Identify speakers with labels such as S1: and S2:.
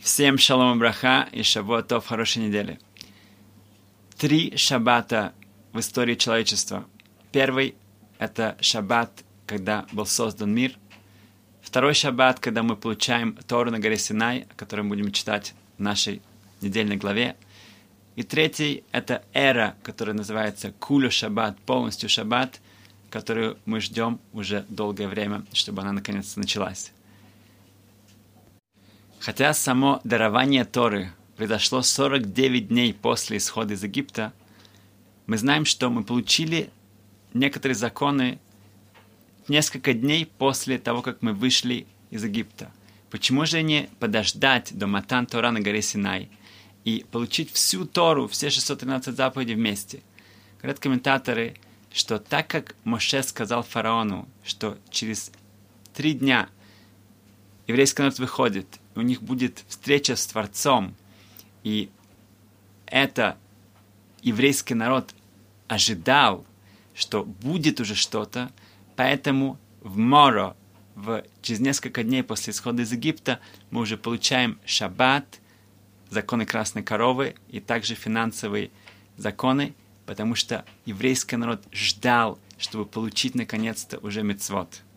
S1: Всем шалом и браха и шавуот тов, хорошей недели. 3 шаббата в истории человечества. Первый – это шаббат, когда был создан мир. Второй шаббат, когда мы получаем Тору на горе Синай, о которой мы будем читать в нашей недельной главе. И третий – это эра, которая называется Кулю шаббат, полностью шаббат, которую мы ждем уже долгое время, чтобы она наконец-то началась. Хотя само дарование Торы произошло 49 дней после исхода из Египта, мы знаем, что мы получили некоторые законы несколько дней после того, как мы вышли из Египта. Почему же не подождать до Матан Тора на горе Синай и получить всю Тору, все 613 заповедей вместе? Говорят комментаторы, что так как Моше сказал фараону, что через 3 дня еврейский народ выходит, у них будет встреча с Творцом, и это еврейский народ ожидал, что будет уже что-то, поэтому в Моро, через несколько дней после исхода из Египта, мы уже получаем шаббат, законы красной коровы и также финансовые законы, потому что еврейский народ ждал, чтобы получить наконец-то уже мицвот.